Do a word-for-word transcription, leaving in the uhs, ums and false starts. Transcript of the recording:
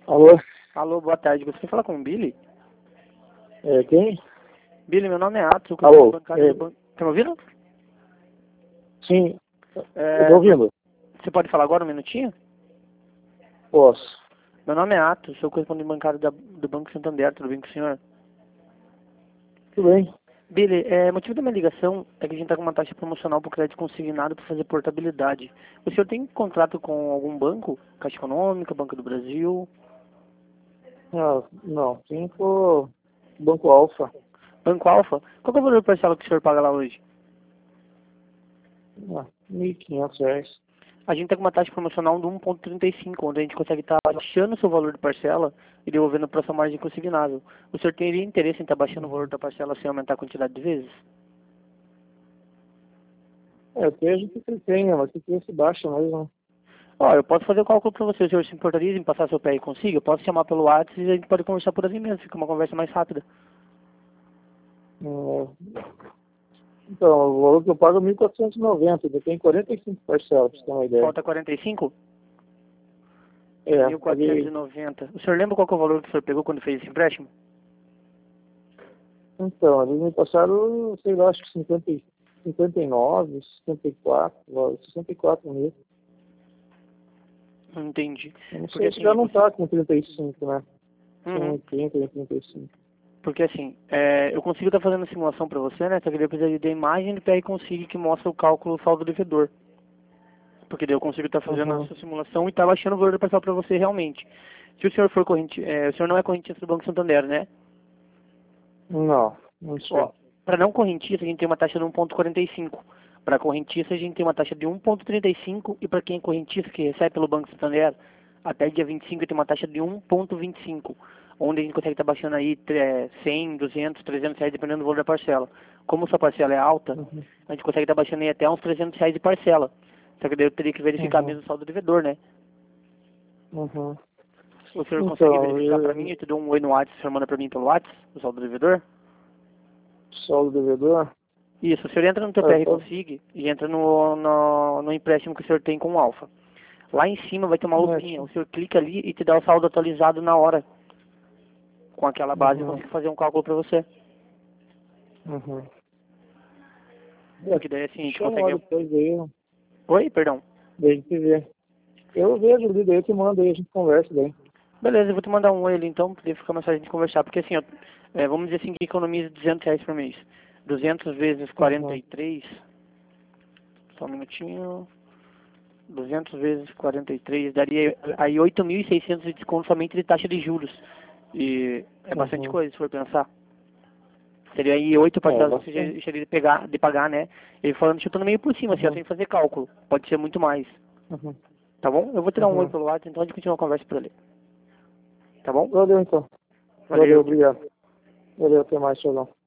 Alô? Alô, boa tarde. Você quer falar com o Billy? É, quem? Billy, meu nome é Atos, eu Alô? bancário É, do banco. Tá me ouvindo? sim, eu tô É, ouvindo. você pode falar agora um minutinho? Posso. Meu nome é Atos, sou correspondente bancário da, do Banco Santander, tudo bem com o senhor? Tudo bem? Billy, é, o motivo da minha ligação é que a gente está com uma taxa promocional para o crédito consignado para fazer portabilidade. O senhor tem contrato com algum banco? Caixa Econômica, Banco do Brasil? Ah, não, tem pro Banco Alfa. Banco Alfa? Qual que é o valor parcial que o senhor paga lá hoje? Ah, mil e quinhentos reais. A gente está com uma taxa promocional de um vírgula trinta e cinco, onde a gente consegue estar baixando o seu valor de parcela e devolvendo para a sua margem consignável. O senhor teria interesse em estar baixando o valor da parcela sem aumentar a quantidade de vezes? É, eu vejo que ele tem, mas que preço baixo mesmo. Ó, eu posso fazer o cálculo para você, o senhor se importaria em passar seu pé e consiga? Eu posso chamar pelo WhatsApp e a gente pode conversar por ali mesmo, fica uma conversa mais rápida. É, então, o valor que eu pago é mil quatrocentos e noventa, ainda tem quarenta e cinco parcelas, pra você ter uma ideia. Falta quarenta e cinco? É, mil quatrocentos e paguei. noventa. O senhor lembra qual que é o valor que o senhor pegou quando fez esse empréstimo? Então, eles me passaram, sei lá, acho que cinquenta, cinquenta e nove, sessenta e quatro, sessenta e quatro mil. Não entendi. Eu não Porque sei se já assim, não tá com trinta e cinco, né? uhum. Com trinta e trinta e cinco. Porque assim, é, eu consigo estar fazendo a simulação para você, né? Só que daí eu precisaria da imagem do P R Consigue que mostra o cálculo saldo devedor. Porque daí eu consigo estar fazendo Uhum. essa simulação e estar baixando o valor do parcela para você realmente. Se o senhor for corrente, é, o senhor não é correntista do Banco Santander, né? Não, não Ó, sou. para não correntista a gente tem uma taxa de um vírgula quarenta e cinco. Para correntista a gente tem uma taxa de um vírgula trinta e cinco e para quem é correntista que recebe pelo Banco Santander, até dia vinte e cinco tem uma taxa de um vírgula vinte e cinco, onde a gente consegue estar baixando aí é, cem, duzentos, trezentos reais dependendo do valor da parcela. Como sua parcela é alta, Uhum. a gente consegue estar baixando aí até uns trezentos reais de parcela. Só que daí eu teria que verificar Uhum. mesmo o saldo devedor, né? Uhum. O senhor consegue Então, verificar para mim? eu, Eu te dou um oi no WhatsApp, o senhor manda para mim pelo WhatsApp, o saldo devedor? solo devedor? Isso, o senhor entra no teu É, P R pode. Consig e entra no, no, no empréstimo que o senhor tem com o Alfa. Lá em cima vai ter uma Como é lupinha, o que. senhor clica ali e te dá o saldo atualizado na hora. Com aquela base eu Uhum. consigo fazer um cálculo para você. Uhum. É, Porque daí assim a gente chama lá consegue... depois aí, Oi, perdão. daí a gente vê. Eu vejo ali, daí eu te mando aí, a gente conversa daí. Beleza, eu vou te mandar um oi ali então, pra ficar mais fácil a gente conversar. Porque assim, ó, é, vamos dizer assim que economiza duzentos reais por mês. duzentos vezes quarenta Uhum. e três, só um minutinho... duzentos vezes quarenta e três daria aí oito mil e seiscentos de desconto somente de taxa de juros. E é bastante Uhum. coisa, se for pensar. Seria aí oito É, parcelas que você já bastante. deixaria de, pegar, de pagar, né? Ele falando, chutando meio por cima, assim, ó, Uhum. sem fazer cálculo. Pode ser muito mais. Uhum. Tá bom? Eu vou te dar um oi Uhum. pelo WhatsApp, então a gente continua a conversa por ali. Tá bom? Valeu então. Valeu, Valeu. obrigado. Valeu, até mais, tchau.